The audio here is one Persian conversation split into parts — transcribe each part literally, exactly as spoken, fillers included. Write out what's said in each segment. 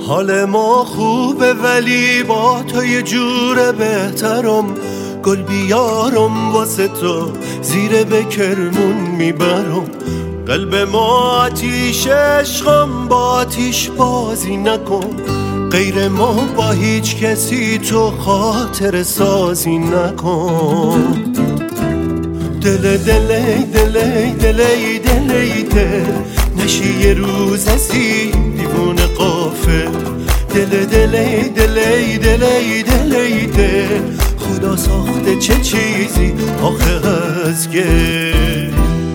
حال ما خوبه ولی با تو یه جور بهترم، گل بیارم واسه تو زیر بکرمون میبرم. قلب ما آتیش عشقم، با آتیش بازی نکن، غیر ما با هیچ کسی تو خاطر سازی نکن. دل دلی دلی دلی دلی دل نشی یه روز ازی دیوونه قافل. دل دلی دلی دلی دلی دل خدا ساخته چه چیزی آخه از گل.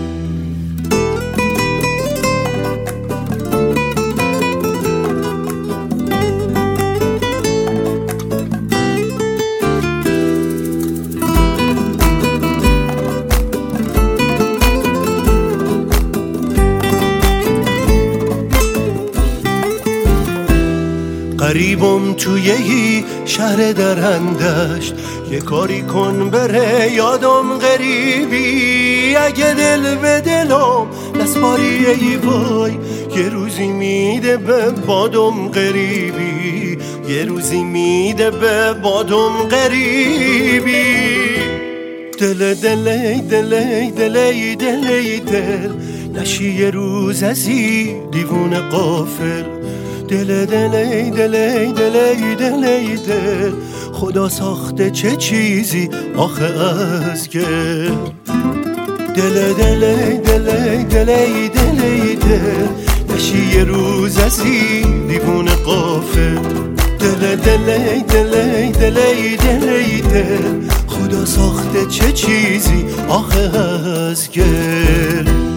غریبم توی ای شهر درندشت، یه کاری کن بره یادم غریبی. اگه دل به دلم نسپاری ای وای، یه روزی میده به بادم غریبی، یه روزی میده به بادم غریبی. دل دلی دلی دلی دلی دل نشی یه روز ازی دیوونه قافل. دل دلی دلی دلی دلی دل خدا ساخته چه چیزی آخه از گل. دل دلی دلی دلی دلی دل نشی یه روز ازی دیوونه قافل. دل دلی دلی دلی دلی دل خدا ساخته چه چیزی آخه از گل.